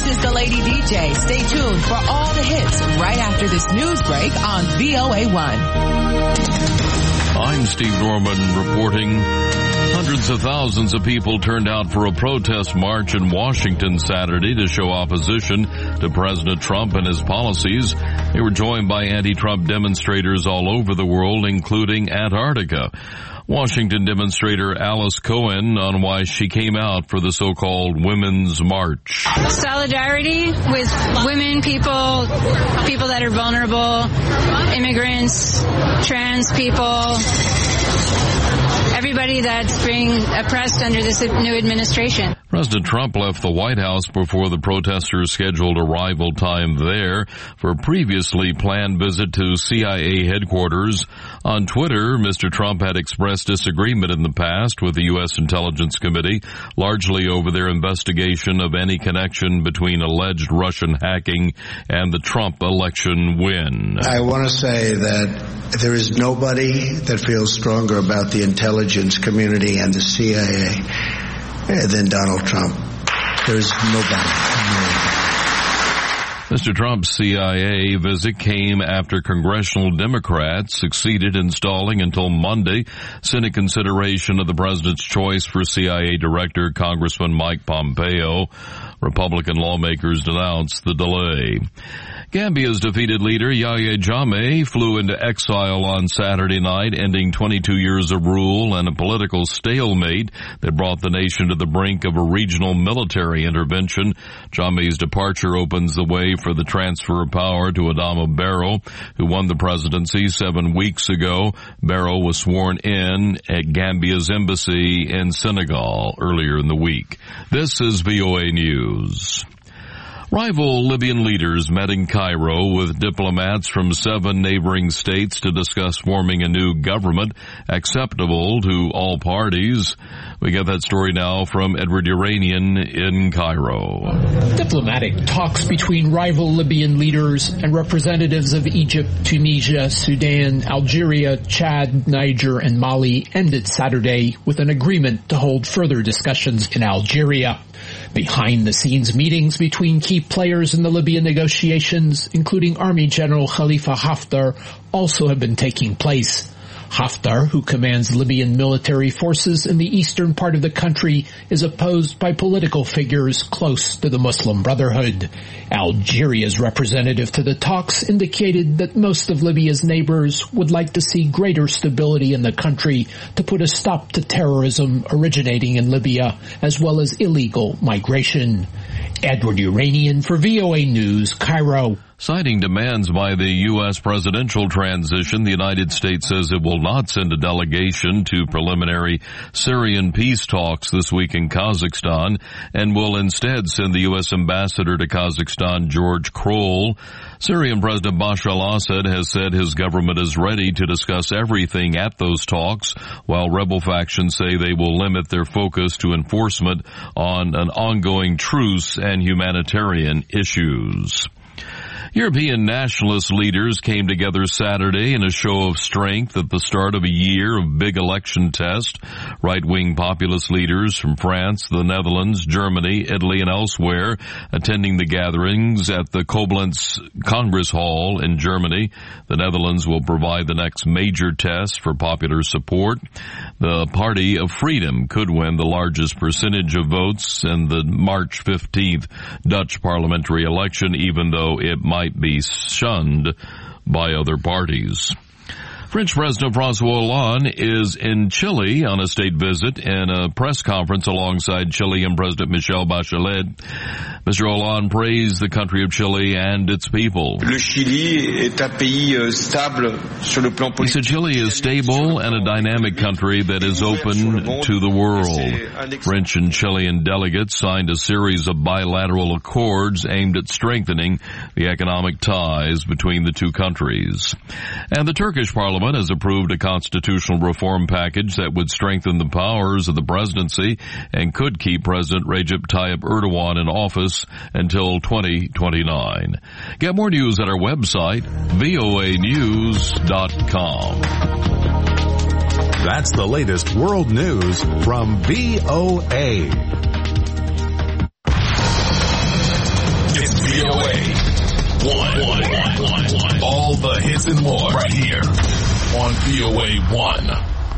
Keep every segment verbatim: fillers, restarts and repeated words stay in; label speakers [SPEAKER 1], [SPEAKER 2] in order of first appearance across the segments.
[SPEAKER 1] is the Lady D J. Stay tuned for all the hits right after this news break on V O A one.
[SPEAKER 2] I'm Steve Norman reporting. Hundreds of thousands of people turned out for a protest march in Washington Saturday to show opposition to President Trump and his policies. They were joined by anti-Trump demonstrators all over the world, including Antarctica. Washington demonstrator Alice Cohen on why she came out for the so-called Women's March.
[SPEAKER 3] Solidarity with women, people, people that are vulnerable, immigrants, trans people, everybody that's being oppressed under this new administration.
[SPEAKER 2] President Trump left the White House before the protesters' scheduled arrival time there for a previously planned visit to C I A headquarters. On Twitter, Mister Trump had expressed disagreement in the past with the U S Intelligence Committee, largely over their investigation of any connection between alleged Russian hacking and the Trump election win.
[SPEAKER 4] I want to say that there is nobody that feels stronger about the intelligence community and the C I A than Donald Trump. There's nobody.
[SPEAKER 2] Mister Trump's C I A visit came after congressional Democrats succeeded in stalling until Monday Senate consideration of the president's choice for C I A Director, Congressman Mike Pompeo. Republican lawmakers denounced the delay. Gambia's defeated leader, Yahya Jammeh, flew into exile on Saturday night, ending twenty-two years of rule and a political stalemate that brought the nation to the brink of a regional military intervention. Jammeh's departure opens the way for the transfer of power to Adama Barrow, who won the presidency seven weeks ago. Barrow was sworn in at Gambia's embassy in Senegal earlier in the week. This is V O A News. Rival Libyan leaders met in Cairo with diplomats from seven neighboring states to discuss forming a new government acceptable to all parties. We get that story now from Edward Uranian in Cairo.
[SPEAKER 5] Diplomatic talks between rival Libyan leaders and representatives of Egypt, Tunisia, Sudan, Algeria, Chad, Niger, and Mali ended Saturday with an agreement to hold further discussions in Algeria. Behind-the-scenes meetings between key players in the Libyan negotiations, including Army General Khalifa Haftar, also have been taking place. Haftar, who commands Libyan military forces in the eastern part of the country, is opposed by political figures close to the Muslim Brotherhood. Algeria's representative to the talks indicated that most of Libya's neighbors would like to see greater stability in the country to put a stop to terrorism originating in Libya, as well as illegal migration. Edward Uranian for V O A News, Cairo.
[SPEAKER 2] Citing demands by the U S presidential transition, the United States says it will not send a delegation to preliminary Syrian peace talks this week in Kazakhstan and will instead send the U S ambassador to Kazakhstan, George Kroll. Syrian President Bashar al-Assad has said his government is ready to discuss everything at those talks, while rebel factions say they will limit their focus to enforcement on an ongoing truce and humanitarian issues. European nationalist leaders came together Saturday in a show of strength at the start of a year of big election test. Right-wing populist leaders from France, the Netherlands, Germany, Italy, and elsewhere attending the gatherings at the Koblenz Congress Hall in Germany. The Netherlands will provide the next major test for popular support. The Party of Freedom could win the largest percentage of votes in the March fifteenth Dutch parliamentary election, even though it might might be shunned by other parties. French President François Hollande is in Chile on a state visit and a press conference alongside Chilean President Michelle Bachelet. Mister Hollande praised the country of Chile and its people.
[SPEAKER 6] Le Chili est un pays stable sur le plan politique.
[SPEAKER 2] He said Chile is stable and a dynamic country that is open to the world. French and Chilean delegates signed a series of bilateral accords aimed at strengthening the economic ties between the two countries. And the Turkish parliament has approved a constitutional reform package that would strengthen the powers of the presidency and could keep President Recep Tayyip Erdogan in office until twenty twenty-nine. Get more news at our website, V O A news dot com.
[SPEAKER 7] That's the latest world news from V O A.
[SPEAKER 8] All the hits and more right here on V O A one.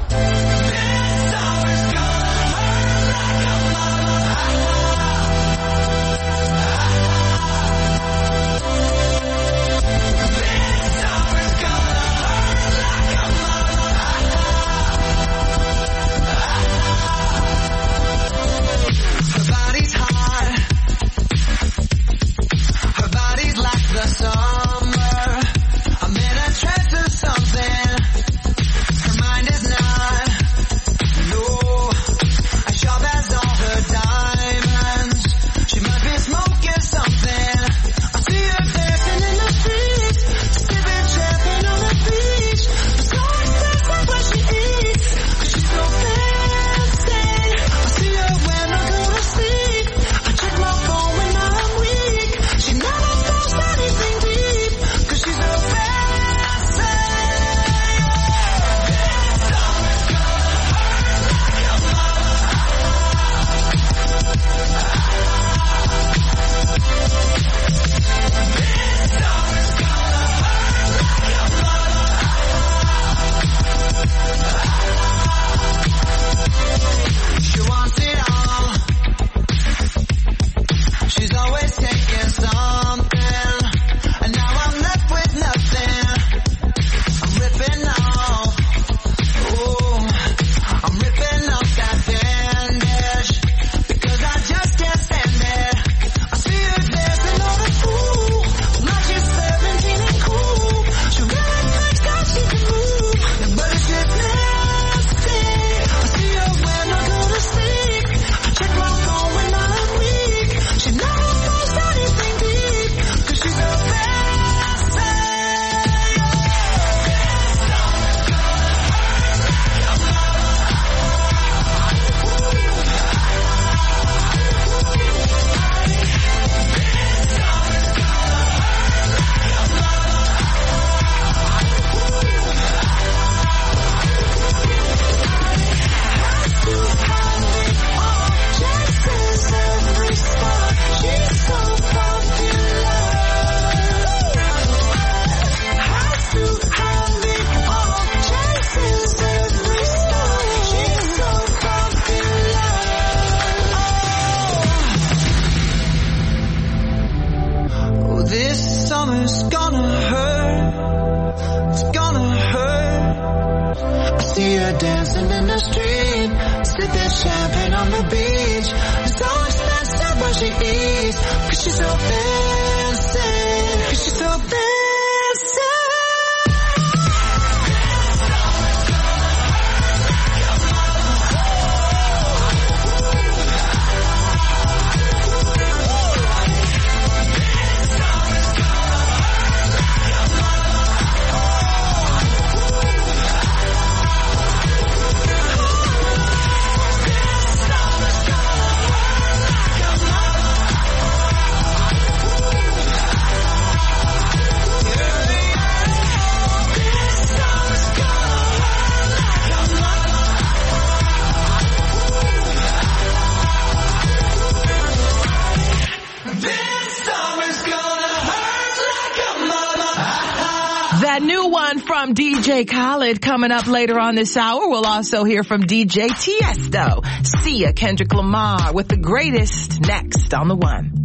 [SPEAKER 1] From D J Khaled coming up later on this hour. We'll also hear from D J Tiesto, Sia, Kendrick Lamar with the greatest next on the one.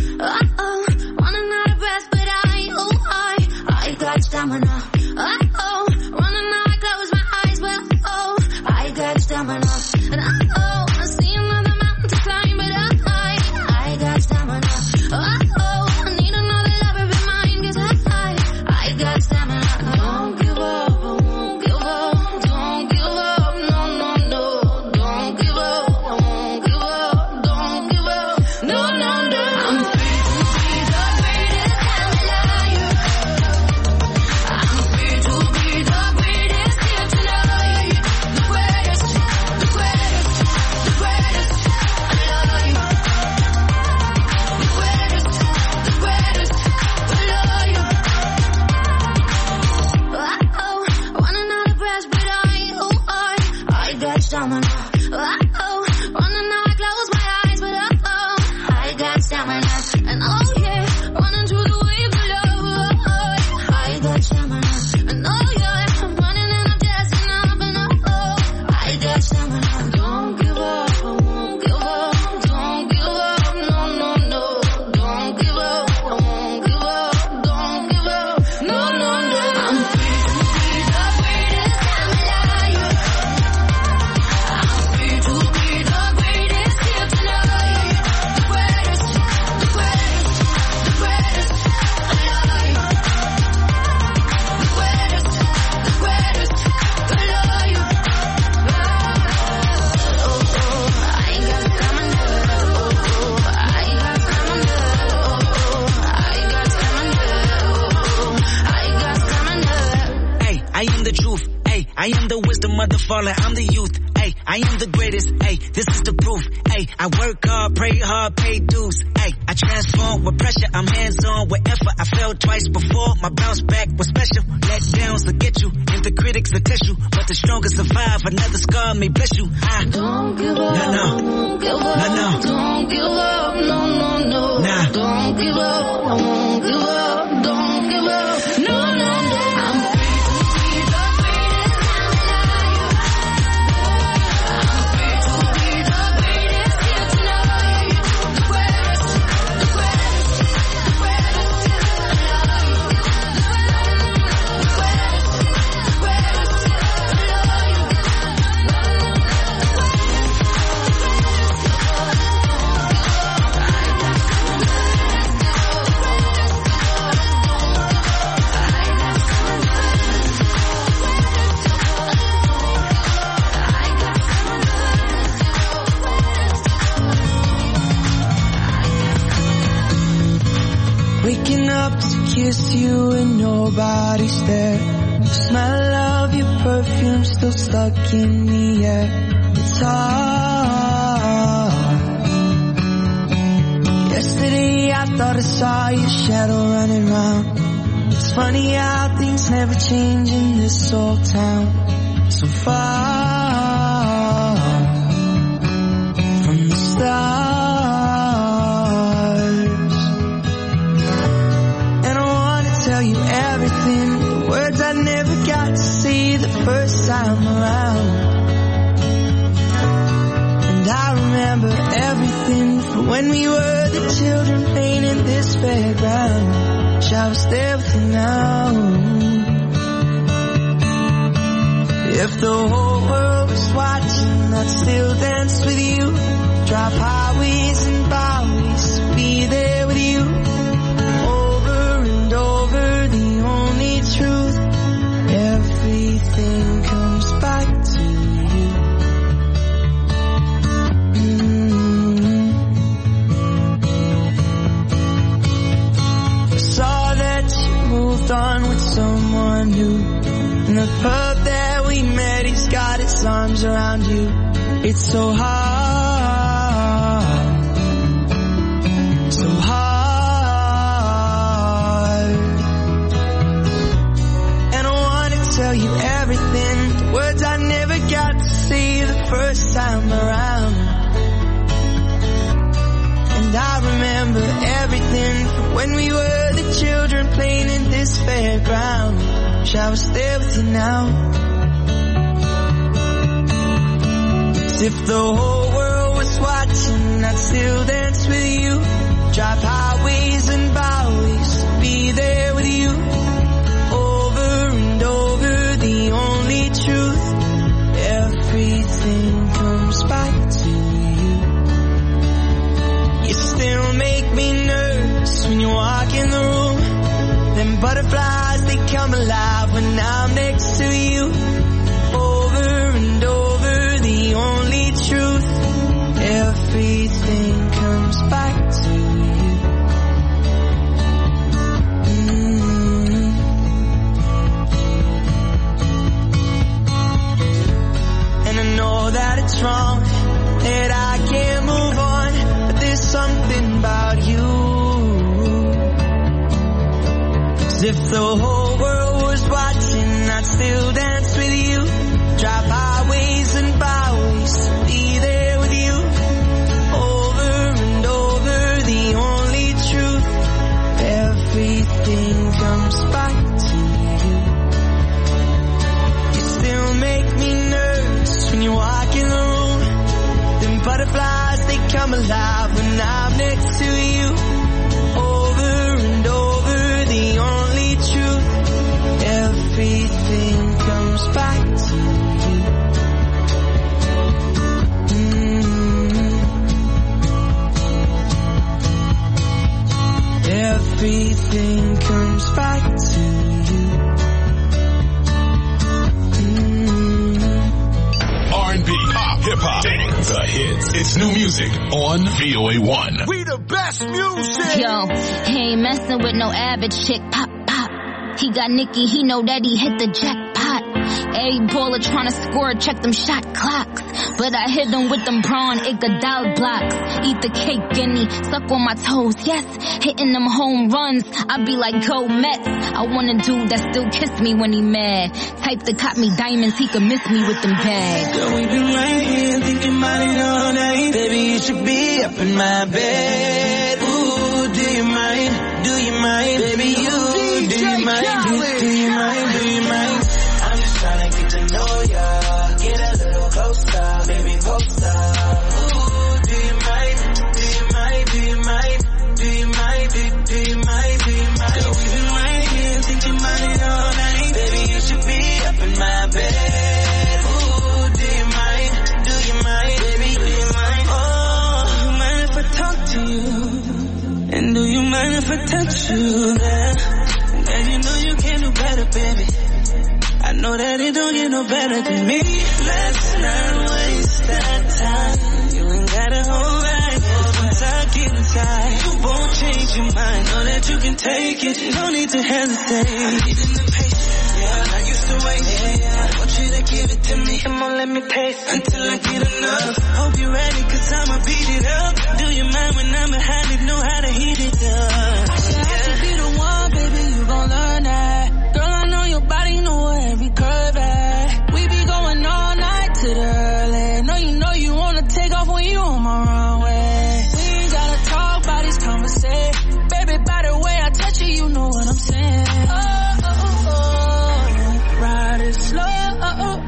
[SPEAKER 9] Uh-oh, running out of breath, but I, oh, I, I got stamina. Uh-oh, running out, I close my eyes, but oh, I got stamina. And uh-oh, I see another mountain to climb, but I, I got stamina. Uh-oh, I need another lover in mine, cause I, I, I got stamina. Don't give up, won't give up, don't give up, no, no, no, don't give up, won't give up, don't give up, no, no, no. I'm free to be the greatest alive. I'm free to be the greatest here tonight. The greatest, the greatest, the greatest alive. The greatest, the greatest alive. Uh-oh, running out of breath, but I, oh, I, I got stamina. Uh-oh, running out, I close my eyes, but uh-oh, I got stamina. And oh yeah, running through the waves of love, oh, I got stamina.
[SPEAKER 10] I am the wisdom of the fallen, I'm the youth. Ay, I am the greatest. Ay, this is the proof. Ay, I work hard, pray hard, pay dues. Ay, I transform with pressure, I'm hands-on with effort. I failed twice before, my bounce back was special. Let downs will get you, and the critics will test you. But the strongest survive, another scar may bless you. I
[SPEAKER 9] don't give up,
[SPEAKER 10] no, no.
[SPEAKER 9] don't give up,
[SPEAKER 10] no, no.
[SPEAKER 9] don't give up, no, no, no.
[SPEAKER 10] Nah.
[SPEAKER 9] Don't give up, I won't give up, don't give up, no, no, no. I'm free to be the greatest, I'm free to be the greatest here tonight. The greatest, the greatest, the greatest, I love you. The greatest, the greatest, I love you.
[SPEAKER 11] Waking up to kiss you and nobody's there. The smell of your perfume still stuck in the air. It's hard. Yesterday I thought I saw your shadow running round. It's funny how things never change in this old town. So far from the stars. Tell you everything, the words I never got to say the first time around. And I remember everything from when we were the children playing in this fairground. Wish I was there with you now. If the whole world was watching, I'd still dance with you. Drive highways and byways, be there with you. Over the only truth, everything comes back to you. Mm-hmm. I saw that you moved on with someone new. In the pub that we met, he's got his arms around you. It's so hard, so hard. Tell you everything, the words I never got to say the first time around. And I remember everything from when we were the children playing in this fairground. Wish I was there with you now. 'Cause if the whole world was watching, I'd still dance with you. Drive highways and byways, be there with you. The only truth, everything comes back to you. You still make me nervous when you walk in the room. Them butterflies, they come alive when I'm next to you. Over and over, the only truth, everything comes back to you. Know that it's wrong, that I can't move on, but there's something about you. 'Cause if the whole world was watching, I'd still dance with you. Drive highways and byways, be there with you. Over and over, the only truth, everything comes back to you. You still make me nervous when you walk in the room. Them butterflies, they come alive when I'm next to you. Over and over, the only truth, everything comes back to you. Mm-hmm. Everything comes back to you.
[SPEAKER 8] R and B, pop, hip-hop, dance, the hits. It's new music on V O A one.
[SPEAKER 12] We the best music.
[SPEAKER 13] Yo, he ain't messing with no average chick. Pop, pop. He got Nicki, he know that he hit the jackpot.
[SPEAKER 9] A baller tryna score, check them shot clocks. But I hit them with them brawn Iguodala blocks. Eat the cake, guinea, suck on my toes, yes. Hitting them home runs, I be like, go Mets. I want a dude that still kiss me when he mad. Type that caught me diamonds, he could miss me with them bags.
[SPEAKER 11] Girl, we been right here thinking about it all night. Baby, you should be up in my bed. Ooh, do you mind? Do you mind? Baby, you, do you mind? Do, do you mind? Do you mind? I'm just trying to get to know ya. Get a little closer, baby, poster. Ooh, do you mind? Do you mind? Do you mind? Do you mind? Do, do you mind? Do you mind? Girl, we been right here thinking about it all night. Baby, you should be up in my bed. Ooh, do you mind? Do you mind? Baby, do you mind? Oh, do you mind if I talk to you? And do you mind if I touch you there? And you know you can do better, baby. I know that it don't get no better than me. Let's not waste that time. You ain't gotta hold back. Once I get inside, you won't change your mind. Know that you can take it. No need to hesitate. I'm getting impatient. Yeah, I used to wait. Yeah, yeah. I want you to give it to me. Come on, let me taste until I get enough. Hope you're ready, cause I'ma beat it up. Do you mind when I'm behind it? Know how to heat it up. I should have to be the one, baby. You gon' learn that. Girl, I know your body, know every curve at. We be going all night to the early. Know you know you wanna take off when you on my runway. We ain't gotta talk about these conversations. Baby, by the way I touch you, you know what I'm saying. Oh, oh, oh, oh. Ride it slow. Oh, oh,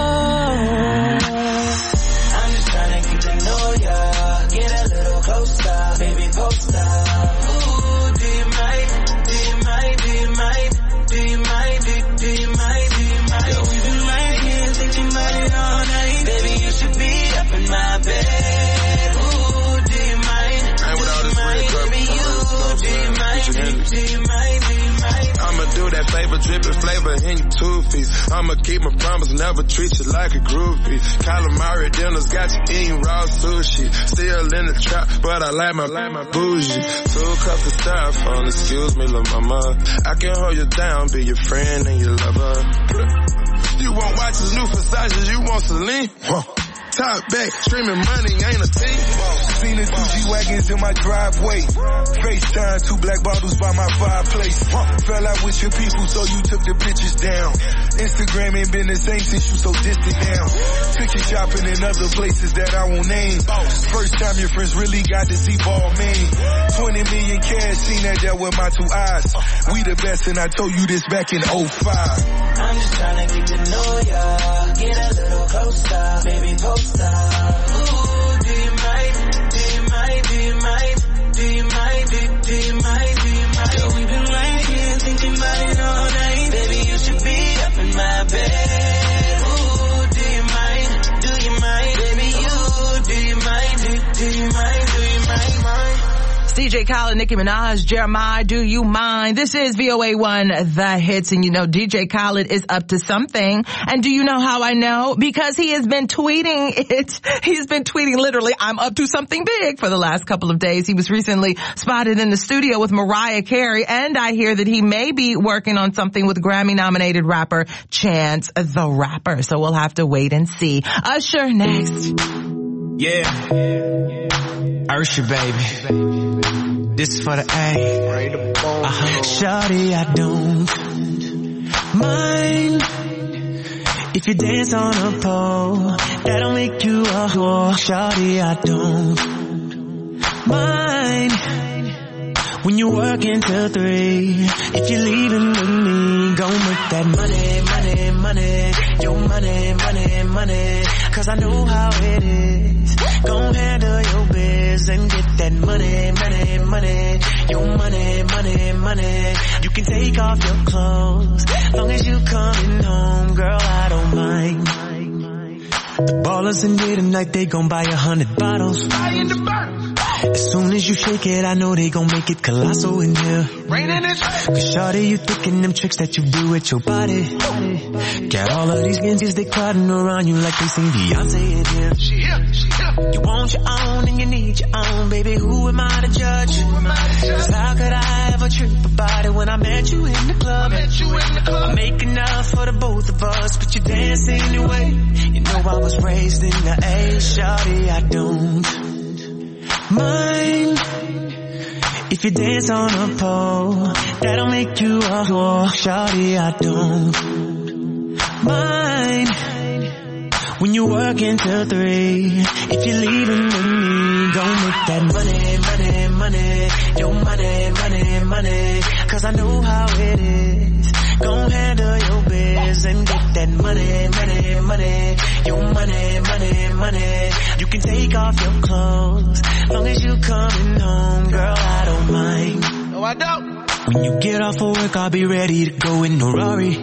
[SPEAKER 11] oh. I'm just trying to get to know ya. Get a little closer, baby, poster. Ooh, do you mind? Do you mind? Do you mind? Do you mind? Do, do you mind? Do you mind? Girl, we've been right here thinking about it all night. Baby, you should be up in my bed. Ooh, do you mind? Do you mind? Baby, you, do you mind? Do, do you mind? Do you mind?
[SPEAKER 13] I'ma do that flavor, dripping flavor in your two-piece. I'ma keep my promise, never treat you like a groupie. Calamari dinners got you eating raw sushi. Still in the trap, but I like my, like my bougie. Two cups of styrofoam, excuse me, lil' mama. I can hold you down, be your friend and your lover. You won't watch his new Versace, you want Celine? Huh. Top back, streaming money ain't a team.
[SPEAKER 14] Seen the two G-Wagons in my driveway. FaceTime, two black bottles by my fireplace. Fell out with your people, so you took the pictures down. Instagram ain't been the same since you so distant now. Took you shopping in other places that I won't name. First time your friends really got to see ball man. twenty million cash, seen that there with my two eyes. We the best, and I told you this back in oh five.
[SPEAKER 11] I'm just trying to get to know ya. Get a little closer, baby, poster. Ooh, do you mind? Do you mind? Do you mind? Do you mind? Do, do you mind? Do you mind? Girl, we've been right here thinking about it all night. Baby, you should be up in my bed. Ooh, do you mind? Do you mind? Baby, you, do you mind? Do, do you mind? Do you mind? mind?
[SPEAKER 1] D J Khaled, Nicki Minaj, Jeremiah, Do You Mind? This is V O A one, The Hits, and you know D J Khaled is up to something. And do you know how I know? Because he has been tweeting it. He's been tweeting literally, I'm up to something big for the last couple of days. He was recently spotted in the studio with Mariah Carey, and I hear that he may be working on something with Grammy-nominated rapper Chance the Rapper. So we'll have to wait and see. Usher next.
[SPEAKER 15] Yeah. Usher, baby. This is for the A. Uh-huh. Shawty, I don't mind if you dance on a pole. That'll make you a whore. Shawty, I don't mind when you work until three. If you're leaving with me, go make that money, money, money. Your money, money, money. Cause I know how it is. Go handle your biz and get that money, money, money. Your money, money, money. You can take off your clothes, long as you coming home, girl, I don't mind. The ballers in here tonight, they gon' buy a hundred bottles. As soon as you shake it, I know they gon' make it colossal in here. Cause shawty, you thinking them tricks that you do with your body. Got all of these ninjas, they crowding around you like they seen Beyonce in here. She here, she here. You want your own and you need your own, baby. Who am I to judge? Cause how could I ever trip about it when I met you in the club? I, met you in the club. I make enough for the both of us, but you damn was raised in the A, shawty, I don't mind if you dance on a pole. That'll make you a whore, shawty, I don't mind when you work until three. If you're leaving with me, don't make that money, money, money. Your money, money, money. Cause I know how it is. Gon' handle your biz and get that money, money, money. Your money, money, money. You can take off your clothes, long as you coming home, girl, I don't mind.
[SPEAKER 12] No, I don't.
[SPEAKER 15] When you get off of work, I'll be ready to go in a Rari.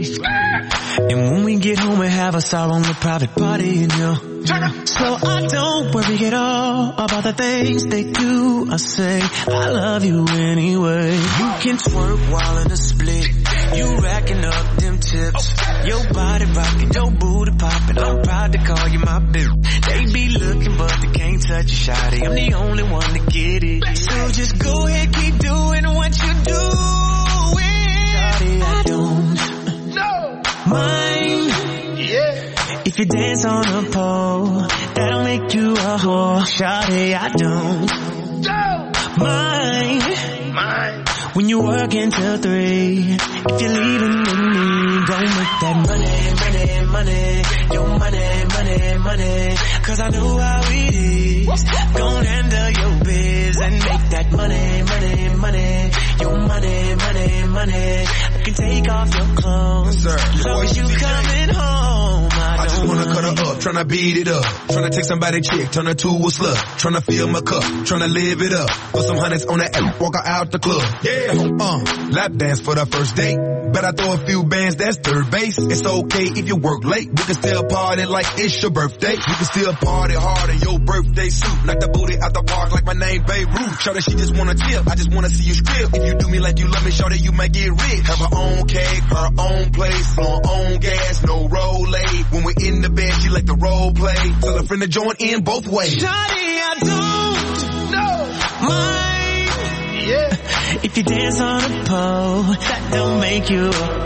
[SPEAKER 15] And when we get home, we have us our own private party, you know. So I don't worry at all about the things they do. I say, I love you anyway. You can twerk while in a split. You racking up them tips. Your body rocking, your booty popping. I'm proud to call you my bitch. They be looking, but they can't touch you, shawty. I'm the only one to get it. So just go ahead, keep doing what you doing. Shawty, I don't
[SPEAKER 12] No.
[SPEAKER 15] mind.
[SPEAKER 12] Yeah.
[SPEAKER 15] If you dance on a pole, that'll make you a whore. Shawty, I don't
[SPEAKER 12] No.
[SPEAKER 15] mind
[SPEAKER 12] Mine.
[SPEAKER 15] when you work until three. If you're leaving with me, don't make that money, money, money. Your money, money, money. Cause I know how it is. Gon' handle your biz and make that money, money, money. Your money, money, money. I can take off your clothes,
[SPEAKER 13] Yes,
[SPEAKER 15] long as you coming home. I,
[SPEAKER 13] I just
[SPEAKER 15] don't
[SPEAKER 13] wanna cut
[SPEAKER 15] mind.
[SPEAKER 13] her up, tryna beat it up. Tryna take somebody chick, turn her to a slut. Tryna fill my cup, tryna live it up. Put some hundreds on that app, walk her out the club. Yeah, uh, lap dance for the first date. Bet I throw a few bands, that's third base. It's okay if you work late. We can still party like it's your birthday. You can still party hard in your birthday suit. Knock the booty out the park like my name Beirut. Shawty, she just wanna tip, I just wanna see you strip. If you do me like you love me, shawty, you might get rich. Have her own cake, her own place, on own gas, no roll aid. When we're in the bed, she like the role play. Tell a friend to join in both ways.
[SPEAKER 15] Shawty, I don't
[SPEAKER 12] No.
[SPEAKER 15] mind.
[SPEAKER 12] Yeah.
[SPEAKER 15] If you dance on a pole, that don't make you.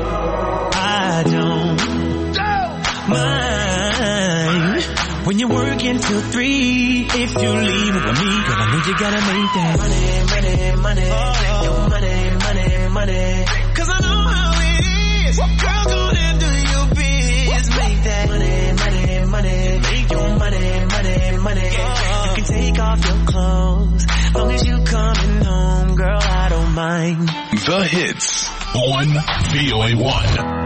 [SPEAKER 15] I don't
[SPEAKER 12] No.
[SPEAKER 15] mind when you work until three. If you leave it with me, girl, I know you gotta make that money, money, money. Oh. Your money, money, money. Cause I know how it is. Girl, go ahead, do your biz. Make that money, money, money. Make your money, money, money. Oh. You can take off your clothes, long as you coming home, girl, I don't mind.
[SPEAKER 8] The hits on V O A one.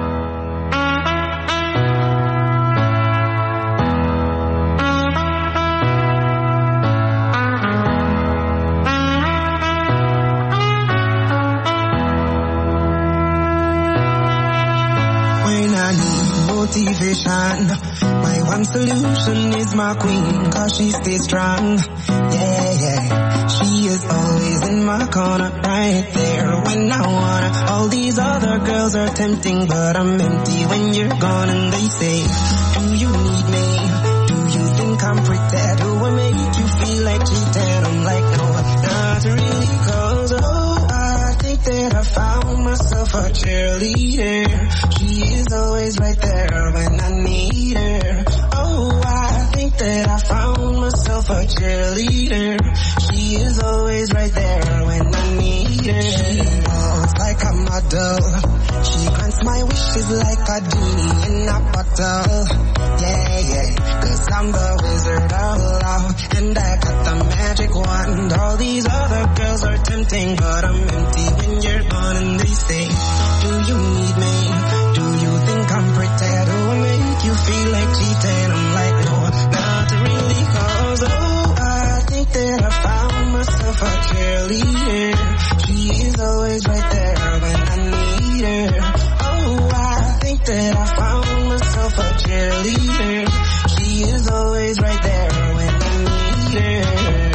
[SPEAKER 11] Motivation. My one solution is my queen, cause she stays strong. Yeah, yeah. She is always in my corner, right there when I wanna. All these other girls are tempting, but I'm empty when you're gone. And they say, do you need me? Do you think I'm pretty? Do I make you feel like cheating? I'm like, no, not really, cause oh, I think that I found myself a cheerleader. She is always right there when I need her. Oh, I think that I found myself a cheerleader. She is always right there when I need her. She walks like a model. She grants my wishes like a genie in a bottle. Yeah, yeah, cause I'm the wizard of love, and I got the magic wand. All these other girls are tempting, but I'm empty when you're gone. And they say, do you need me? Do you think I'm pretty? Do I make you feel like cheating? I'm like, no, not really, cause oh, I think that I found myself a cheerleader. She is always right there when I need her. Oh, I think that I found myself a cheerleader. She is always right there when I need her.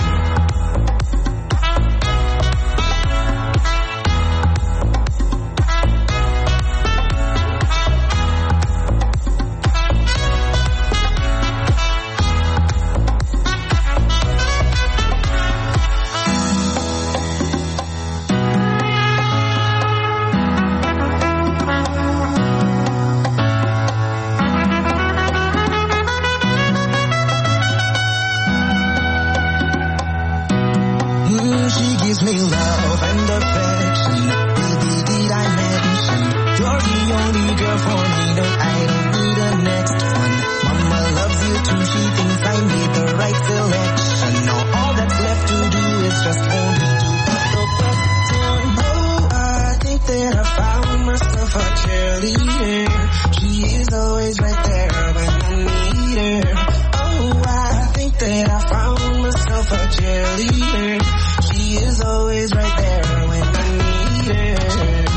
[SPEAKER 11] love and affection. We be the dimension. You're the only girl for me, no, I don't need a next one. Mama loves you too, she thinks I made the right selection. Now all that's left to do is just only to put the button. Oh, I think that I found myself a cheerleader. She is always right there when I need her. Oh, I think that I found myself a cheerleader. She is always right there when I need her.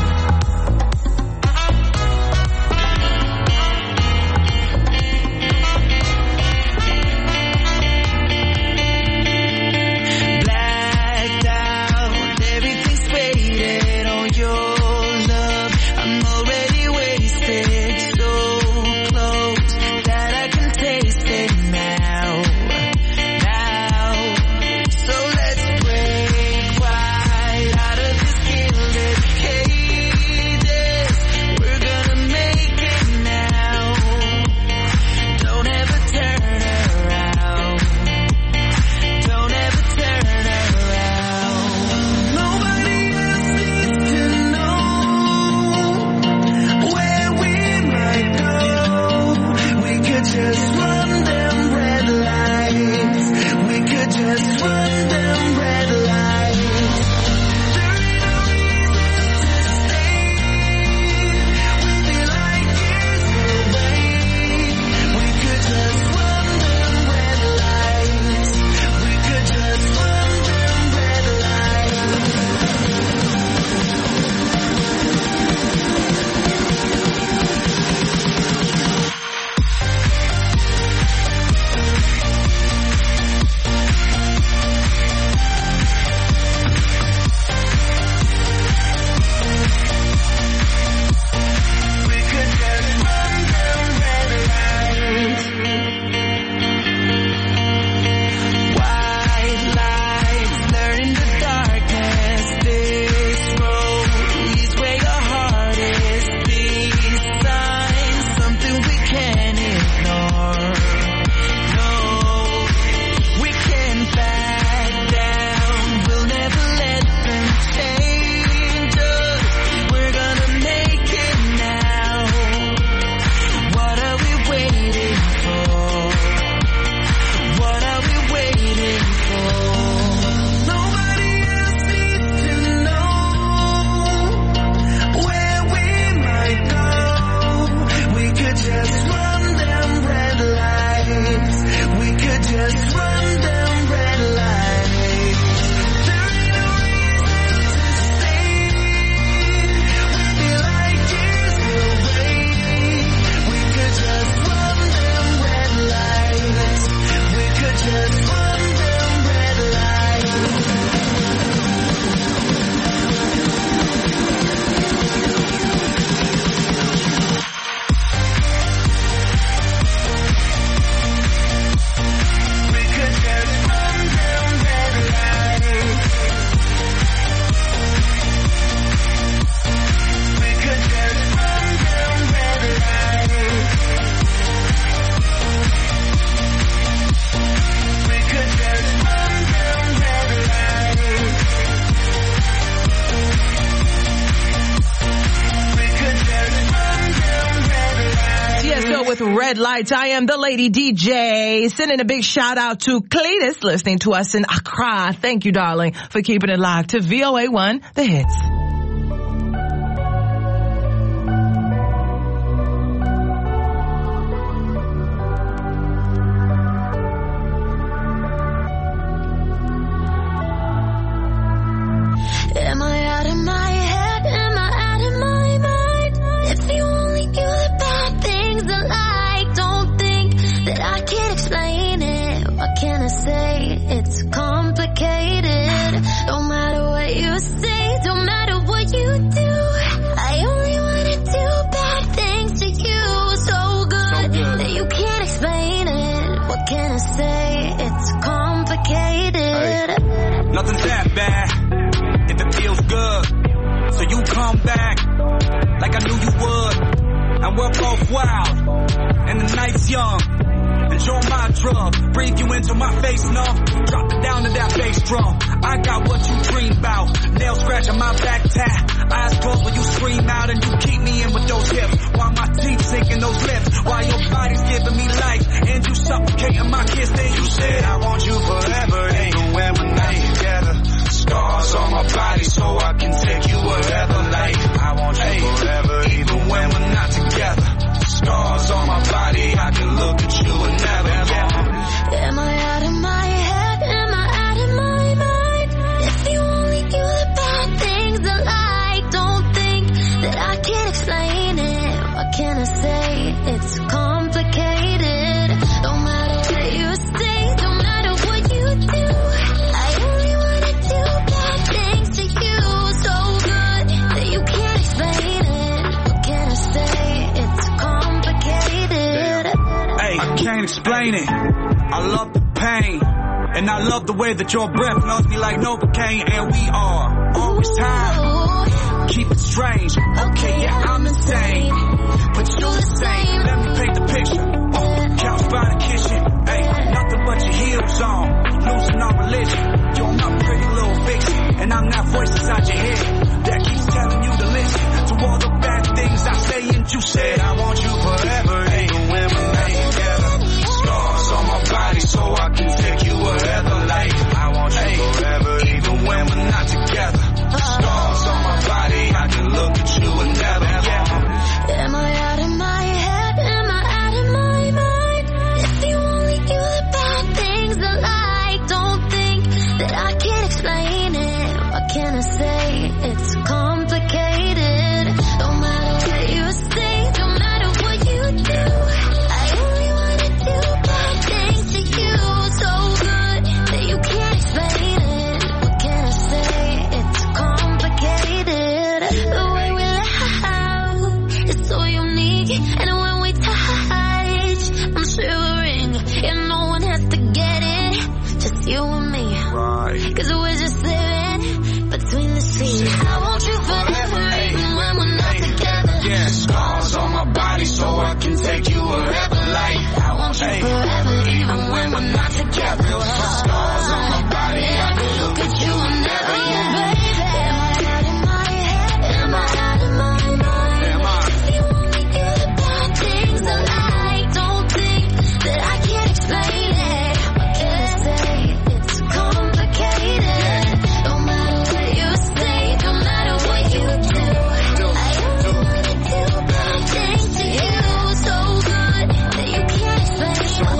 [SPEAKER 1] Red Lights. I am the Lady D J. Sending a big shout out to Cletus listening to us in Accra. Thank you, darling, for keeping it locked to V O A one, The Hits.
[SPEAKER 9] Am I out of my head? Am I out of my mind? If you only knew the bad things I like, don't think that I can explain it. What can I say? It's complicated. No matter what you say, don't matter what you do, I only wanna do bad things to you. So good, so good that you can't explain it. What can I say? It's complicated.
[SPEAKER 16] Hey, nothing's that bad. It feels good, so you come back like I knew you would, and we're both wild, and the night's young. Enjoy my drug, breathe you into my face, no. Drop it down sound of that bass drum. I got what you dream about. Nails scratching my back tat. Eyes closed when you scream out and you keep me in with those hips. While my teeth sinking those lips. While your body's giving me life and you suffocating my kiss. Then you said I want you forever, even when we're not together. Scars on my body so I can take you wherever. Like I want you hey, forever, even when we're not together. Scars on my body, I can look at you and never get.
[SPEAKER 9] Am I out of my head? Am I out of my mind? If you only knew the bad things I like, don't think that I can explain it. What can I say? It's complicated. Don't matter what you say, don't matter what you do. I only wanna do bad things to you, so good that you can't explain it. What can I say? It's complicated.
[SPEAKER 16] Hey, I can't explain it. I love the pain, and I love the way that your breath melts me like Novocaine, and we are always time. Keep it strange. Okay, yeah, I'm insane, but you're the same. Let me paint the picture. Oh, couch by the kitchen. Hey, nothing but your heels on, losing our religion. You're my pretty little vixen, and I'm that voice inside your head that keeps telling you to listen to all the bad things I say. And you said I want you forever, even when we're not together. Scars on my body so I can take you wherever. Like I want you hey, forever, even when we're not together. Scars on my body, I can look at you and never get.
[SPEAKER 9] Am I out of my head? Am I out of my mind? If you only knew the bad things I like, don't think that I can explain it. What can I say? It's complicated. Don't matter what you say, don't matter what you do. I only wanna do bad things to you, so good that you can't explain it. What can I say? It's complicated. The way we laugh is so unique, and when we touch, I'm shivering. And no one has to get it, just you and me.
[SPEAKER 16] Right.
[SPEAKER 9] Cause we're just living between the seas. I want you forever, even when we're not together.
[SPEAKER 16] Yeah, scars on my body so I can take you wherever. Like
[SPEAKER 9] I want you
[SPEAKER 16] hey,
[SPEAKER 9] forever,
[SPEAKER 16] even when we're not together. Scars on my body, I can look at you and never get.
[SPEAKER 9] Am I out of my head? Am I out of my mind?
[SPEAKER 16] Am I?
[SPEAKER 9] If you only knew the bad things I like, don't think that I can't explain it. What can I say? It's complicated. Don't matter what you say, don't matter what you do. I only wanna do bad things to you, so good that you can't explain. What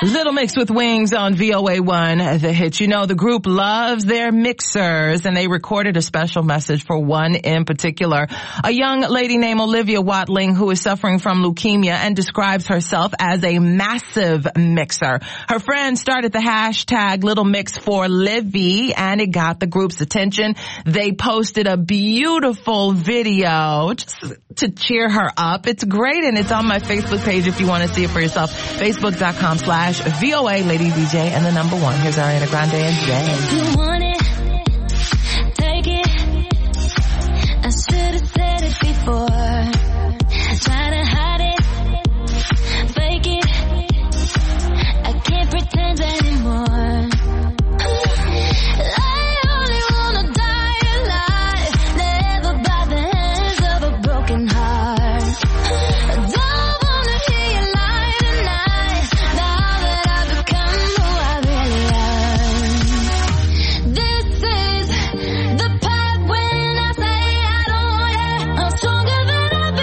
[SPEAKER 1] Little Mix with Wings on V O A one, The Hits. You know, the group loves their mixers, and they recorded a special message for one in particular. A young lady named Olivia Watling, who is suffering from leukemia and describes herself as a massive mixer. Her friends started the hashtag Little Mix for Livy, and it got the group's attention. They posted a beautiful video just to cheer her up. It's great, and it's on my Facebook page if you want to see it for yourself. Facebook.com slash V O A Lady D J and the number one. Here's Ariana Grande and Jay.
[SPEAKER 9] You want it, take it. I should have said it before. Try to hide it, fake it. I can't pretend anymore. I only wanna die alive, never by the hands of a broken heart. I don't wanna hear you lie tonight, now that I've become who I really am. This is the part when I say I don't want it. I'm stronger than I've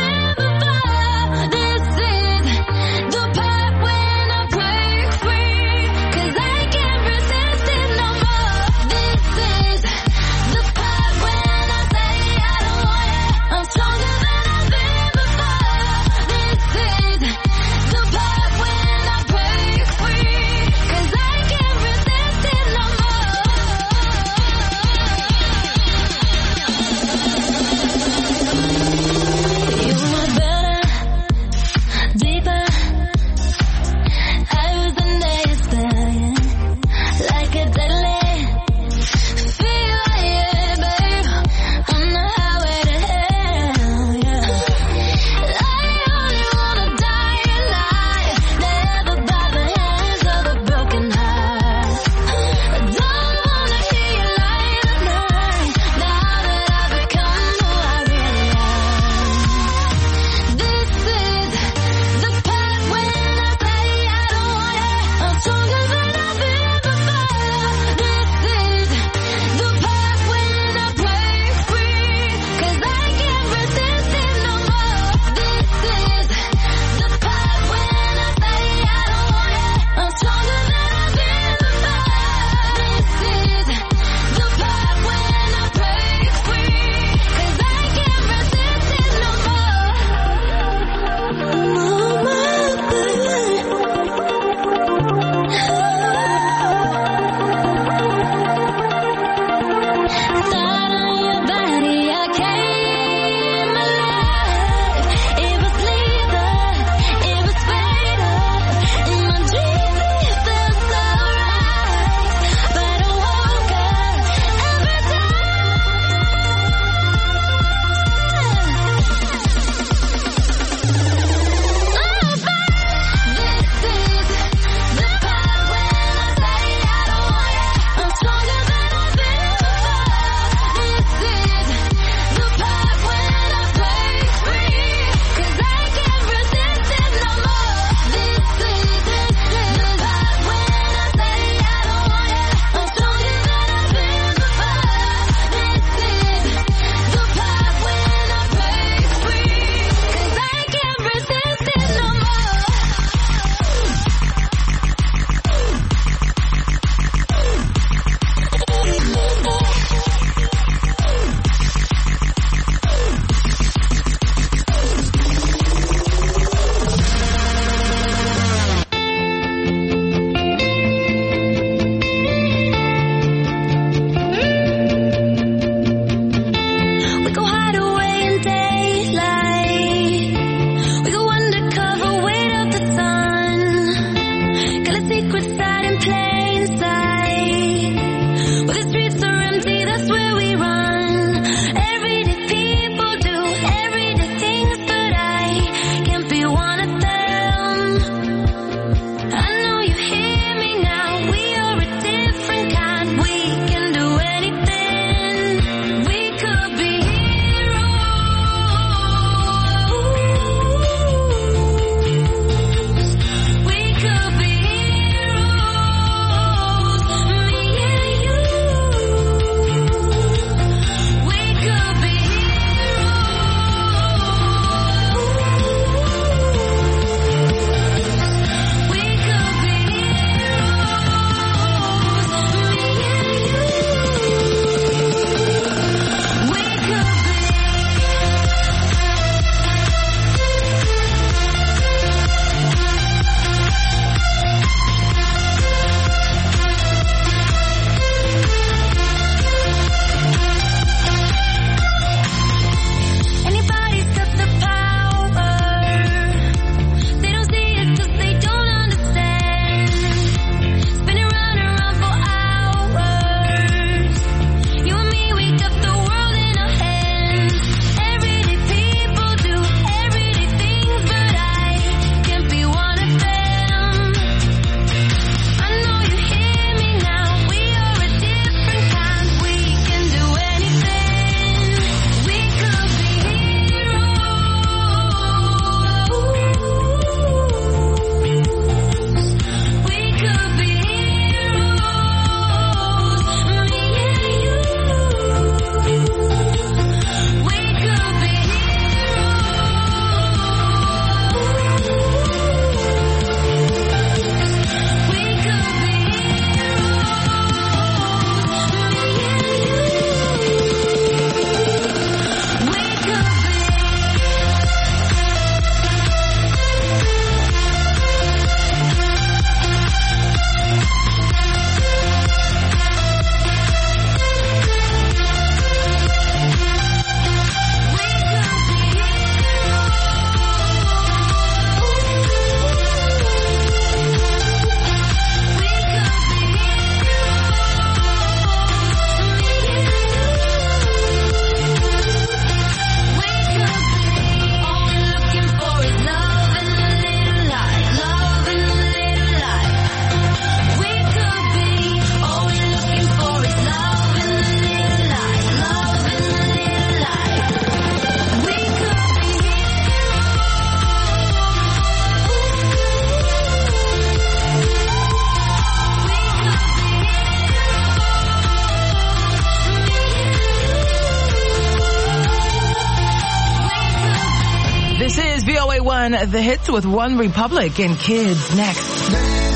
[SPEAKER 1] one, The Hits with One Republic and Kids next.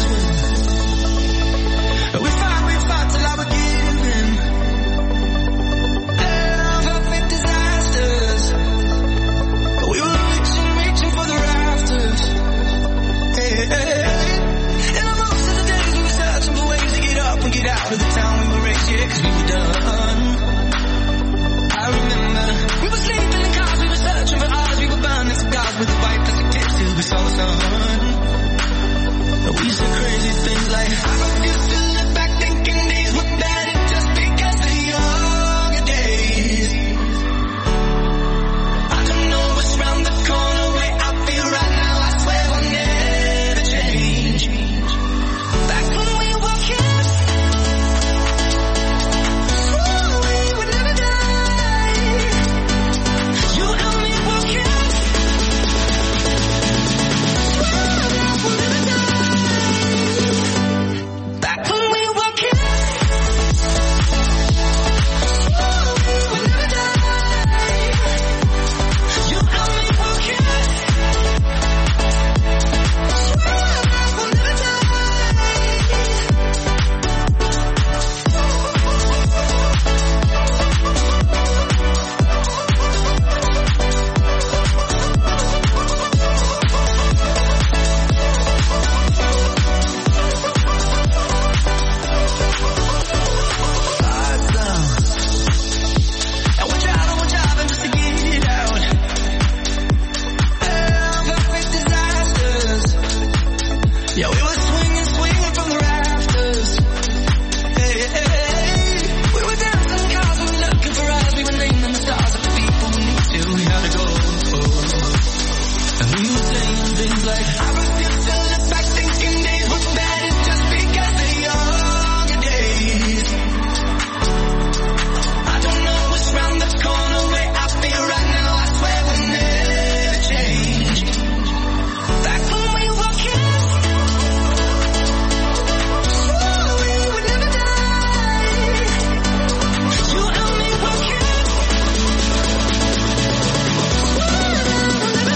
[SPEAKER 11] We fight, we fight till I begin. Love, perfect disasters. We were reaching, reaching for the rafters. Hey, hey, hey. And most of the days we were searching for ways to get up and get out of the town we were raised, yeah, 'cause we were done. I remember we were sleeping in cars, we were searching for ours, we were burning cigars with the white plastic tips till we saw the sun. We said crazy things like, I refuse to look back thinking these were better just because of younger days. I don't know what's round the corner, way I feel right now, I swear I'll never change. Back when we were kids, swore we would never die. You and me were kids, swore we'll never die. Back when we were kids, swore we would never die. You and me were kids, swore we'll never die. And we're driving, we're driving just to get it out. Love, perfect disasters. Yeah, we were swinging, swinging from the rafters. Hey, hey, hey. We were dancing in cars, we were looking for us, we were naming the stars of the people we need to, we had to go. And we were saying things like, I refuse to look back thinking days were better just because of younger days. I don't know what's round the corner, way I feel right now, I swear we'll never change. Back when we were kids, swore we would never die. You and me were kids, swore we'll never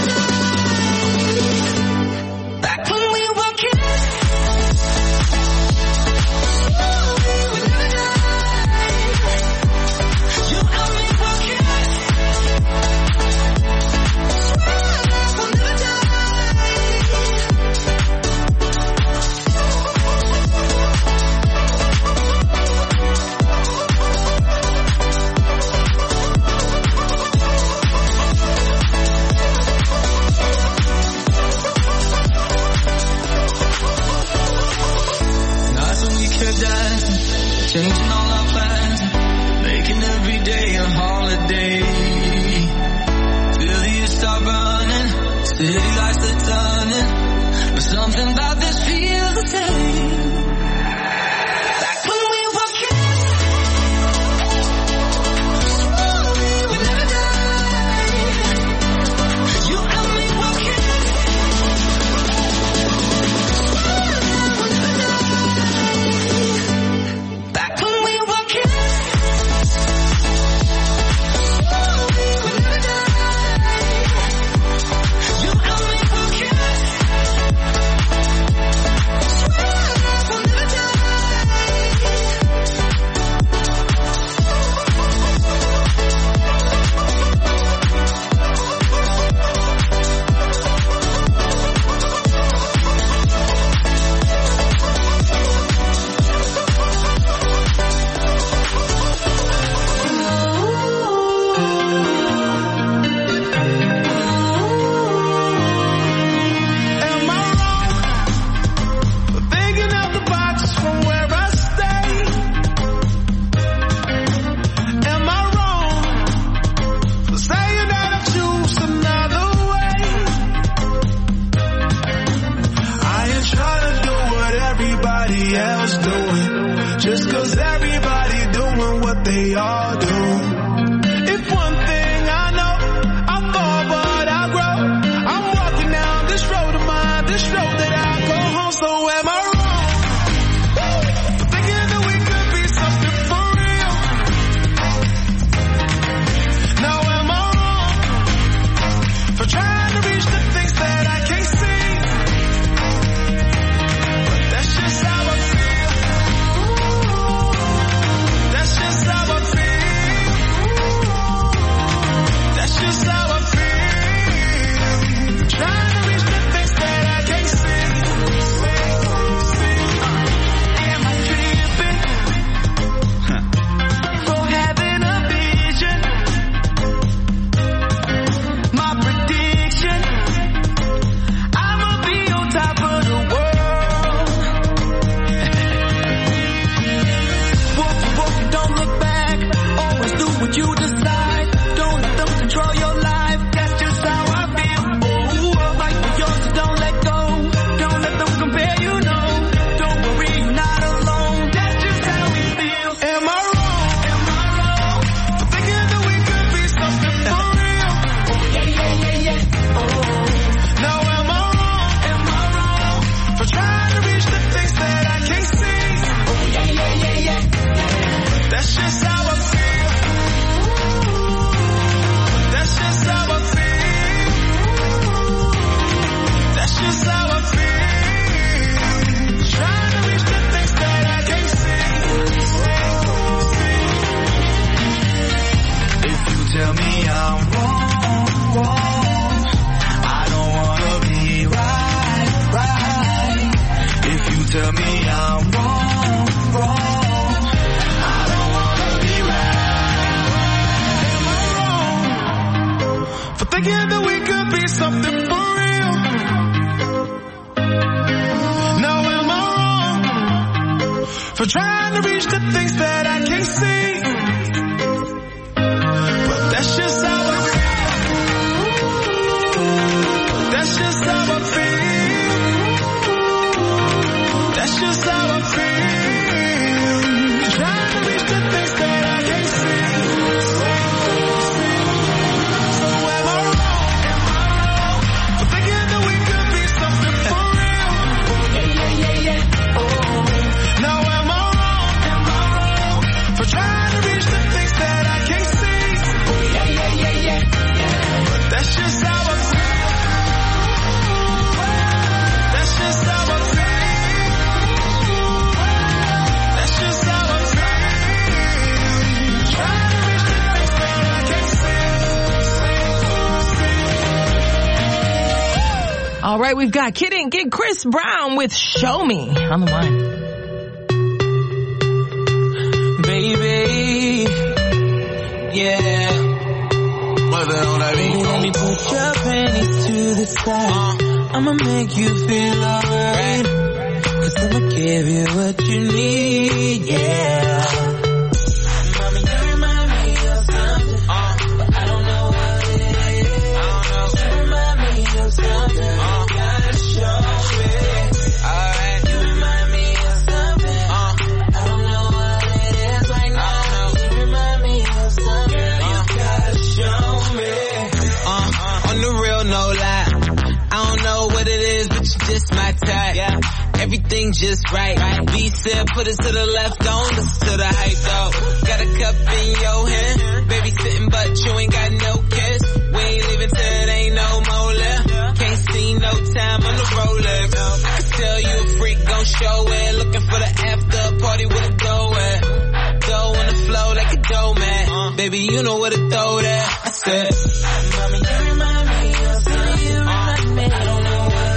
[SPEAKER 11] die. Back when we were kids, swore we would never die. You and me were kids, swore we'll never die. Nights when we kept dancing, changing all our plans, making every day a holiday. Till the years start running, city lights are turning, but something about this feels the same. Back when we were kids, swore we would never die. You and me were kids, swore we'll never die. Back when we were kids, swore we would never die. You and me were kids, swore we'll never die. Am I wrong for thinking out the box from where I stay? Am I wrong for saying that I choose another way? I ain't trying to do what everybody else doing, just 'cause everybody doing what they all do. If one thing I know, I fall but I grow. I'm walking down this road of mine, this road that I go home. So am I wrong for thinking that we could be something for real? Now am I wrong for trying to reach the things that I for trying to reach the things that I can't see. But that's just how I feel. That's just how I feel. That's just how I feel. Trying to reach the things that I can't see. So am I wrong for thinking that we could be something for real? Yeah, yeah, yeah, yeah. Oh. Now am I wrong? Am I wrong for trying to reach the things that I can't see? Yeah, yeah, yeah, yeah. But that's just how I feel. That's just how I feel.
[SPEAKER 1] All right, we've got Kid and Kid Chris Brown with Show Me on the line.
[SPEAKER 11] Baby, yeah. What's that on that beat? Let me put your panties to the side. Uh, I'ma make you feel alright. Cause I'ma give you what you need, yeah. Mommy, you remind me of something. Uh, but I don't know what it is. I don't know. You remind me of something. Uh, just my type, yeah. Everything just right. right. B said put it to the left, don't listen to the hype though. Got a cup in your hand, baby sitting but you ain't got no kiss. We ain't leaving till it ain't no more left. Can't see no time on the Rolex. I can tell you a freak gon' show it. Looking for the after party with a dough at. Dough on the flow like a dough man. Uh, baby you know where to throw that. I said, mommy you remind me of something. You remind me. I don't know what.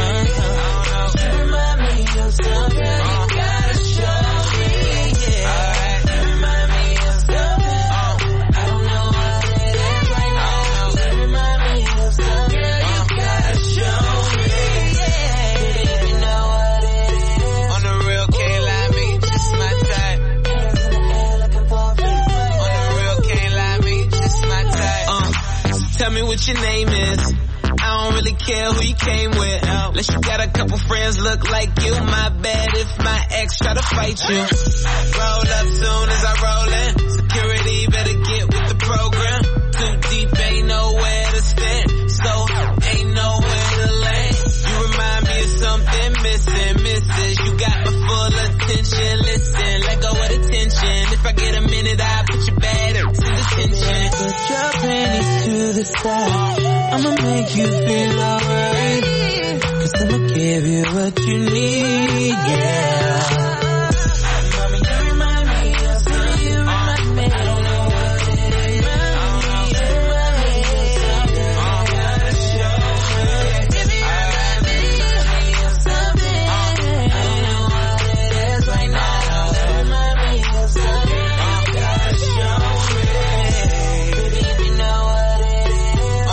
[SPEAKER 11] Something you gotta show me, yeah. Alright, you remind me of something. Oh, I don't know what it is right now. You remind me of something. Girl, you gotta show me, yeah. Baby, you know what it is. On the real, can't lie me, just my type. Hands in the air looking for a free flight. On the real, can't lie me, just my type. Uh, so tell me what your name is. I don't really care who you came with. Unless you got a couple friends look like you. My bad if my ex try to fight you. Roll up soon as I roll in. Security better get with the program. Too deep, ain't nowhere to stand. So ain't nowhere to land. You remind me of something missing, missus. You got my full attention. Listen, let go of the tension. If I get a minute, I'll put you bad in detention. Put your panties to the side. I'ma make you feel alright. Cause I'ma give you what you need, yeah. Mommy, you remind me of something. You remind me. I don't know what it is. You remind me of something. I gotta show me. Baby, you remind me of something. I don't know what it is right now. You remind me of something. I gotta show me. Baby, if you know what it is.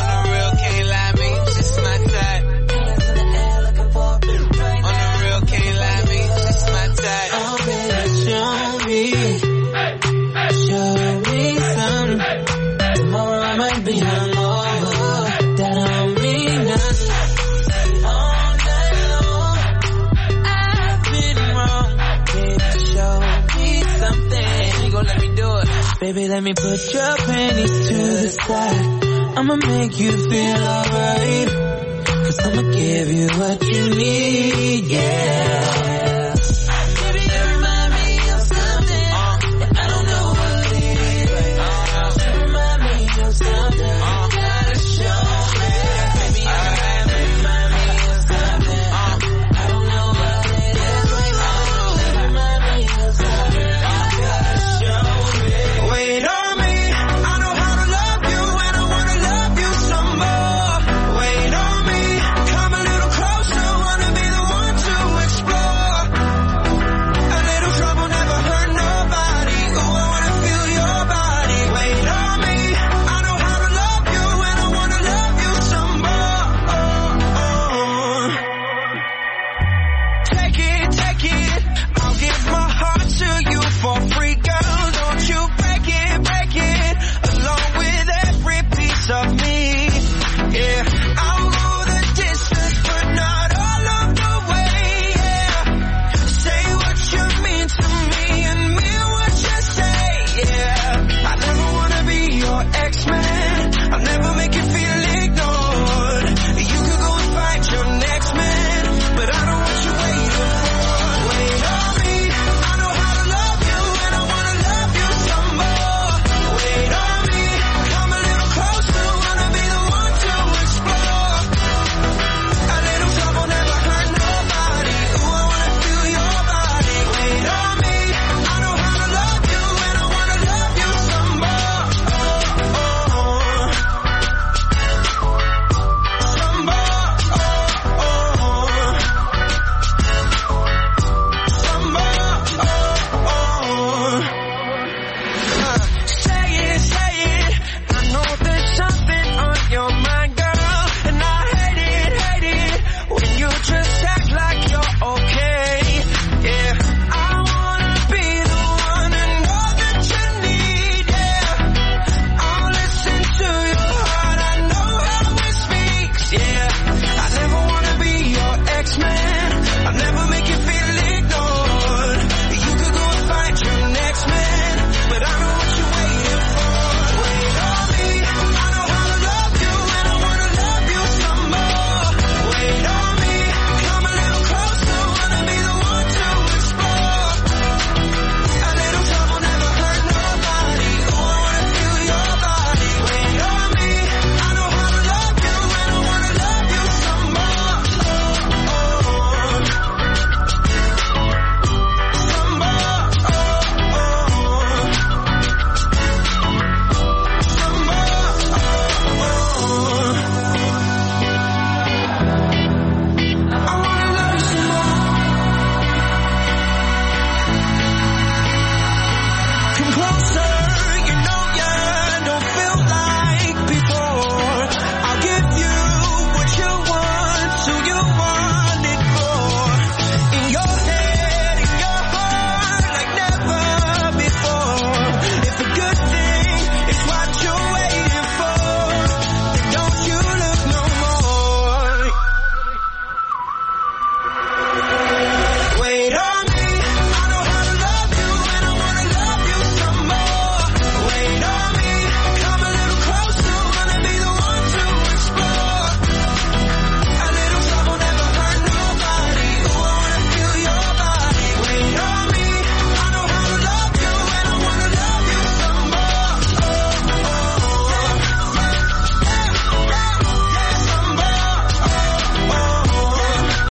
[SPEAKER 11] Baby, let me put your panties to the side. I'ma make you feel alright. Cause I'ma give you what you need, yeah.